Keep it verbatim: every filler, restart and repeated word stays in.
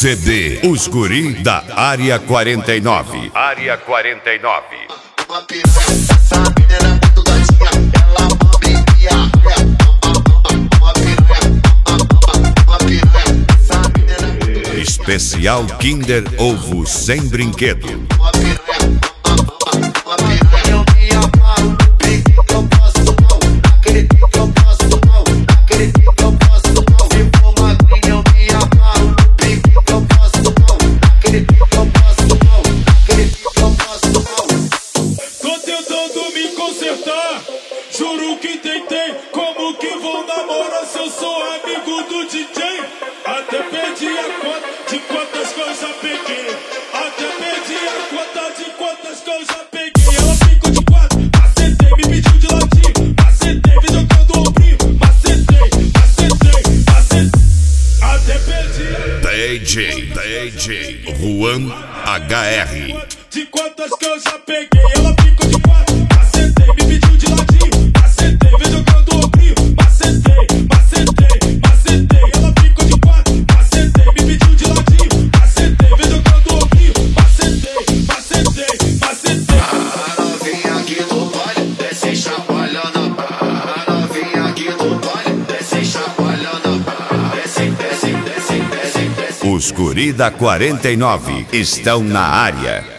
C D Os Guri da Área quarenta e nove. Área quarenta e nove. Essa menina é muito gatinha, ela bambia. Uma piranha, uma piranha. Essa menina é muito gatinha. Especial Kinder Ovo sem brinquedo. Uma piranha, uma piranha. Eu me amarro no pique que eu posso mal. Naquele pique que eu posso mal. Naquele pique que eu posso mal. Se for magrinha eu me amarro no pique que eu posso mal. Naquele pique que eu posso mal. Naquele pique que eu posso mal. Tô tentando me consertar, juro que tentei. Como que vou namorar se eu sou amigo do D J? Até perdi a conta de quantas que eu já peguei. Até perdi a conta de quantas que eu já peguei. Ela ficou de quatro, macetei, me pediu de latim. Macetei, vem jogando o ombrinho. Macetei, macetei, macetei. Até perdi a D J, D J Juan H R. de quantas que eu já peguei. Ela ficou de quatro, macetei, me pediu de latim. Macetei, vem jogando o ombrinho. Macetei, macetei, macetei. Ela ficou de quatro, macetei, me pediu de latim. Macetei, vem jogando o ombrinho. Macetei, macetei, macetei. A novinha aqui do baile, desce chacoalhando. A novinha aqui do baile, desce chacoalhando. Desce, desce, desce, desce, desce. Os Guri da quarenta e nove estão na área.